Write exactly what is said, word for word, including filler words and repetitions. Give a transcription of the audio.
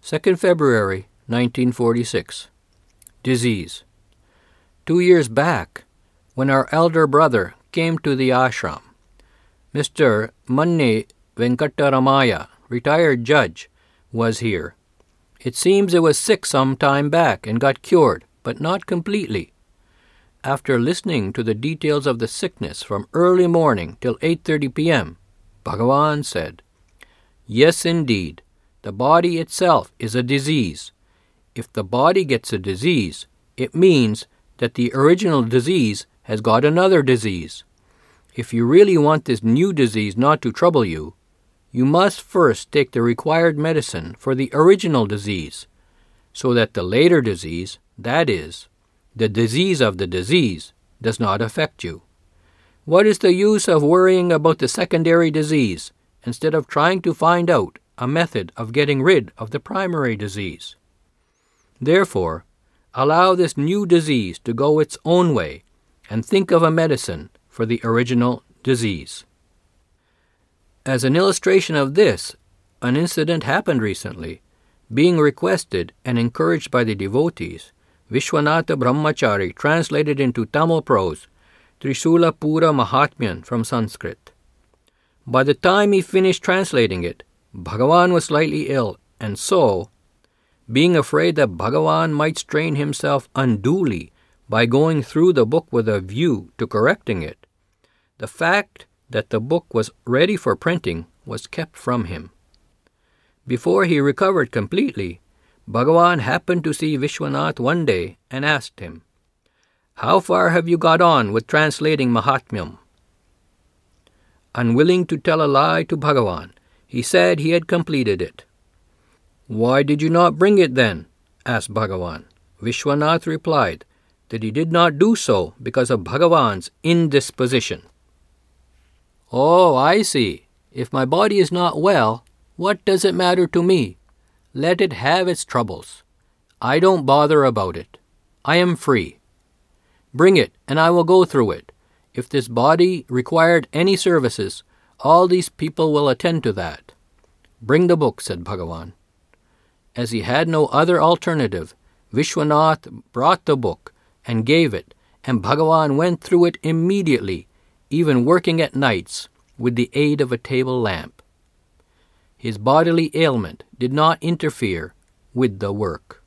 second February nineteen forty-six. Disease. Two years back, when our elder brother came to the ashram, Mister Manne Venkataramaya, retired judge, was here. It seems it was sick some time back and got cured, but not completely. After listening to the details of the sickness from early morning till eight thirty p.m., Bhagavan said, "Yes, indeed, the body itself is a disease. If the body gets a disease, it means that the original disease has got another disease. If you really want this new disease not to trouble you, you must first take the required medicine for the original disease, so that the later disease, that is, the disease of the disease, does not affect you. What is the use of worrying about the secondary disease instead of trying to find out a method of getting rid of the primary disease? Therefore, allow this new disease to go its own way and think of a medicine for the original disease." As an illustration of this, an incident happened recently. Being requested and encouraged by the devotees, Vishwanatha Brahmachari translated into Tamil prose Trisula Pura Mahatmyan from Sanskrit. By the time he finished translating it, Bhagavan was slightly ill, and so, being afraid that Bhagavan might strain himself unduly by going through the book with a view to correcting it, the fact that the book was ready for printing was kept from him. Before he recovered completely, Bhagavan happened to see Vishwanath one day and asked him, "How far have you got on with translating Mahatmyam?" Unwilling to tell a lie to Bhagavan, he said he had completed it. "Why did you not bring it then?" asked Bhagavan. Vishwanath replied that he did not do so because of Bhagavan's indisposition. "Oh, I see. If my body is not well, what does it matter to me? Let it have its troubles. I don't bother about it. I am free. Bring it, and I will go through it. If this body required any services, all these people will attend to that. Bring the book," said Bhagavan. As he had no other alternative, Vishwanath brought the book and gave it, and Bhagavan went through it immediately, even working at nights with the aid of a table lamp. His bodily ailment did not interfere with the work.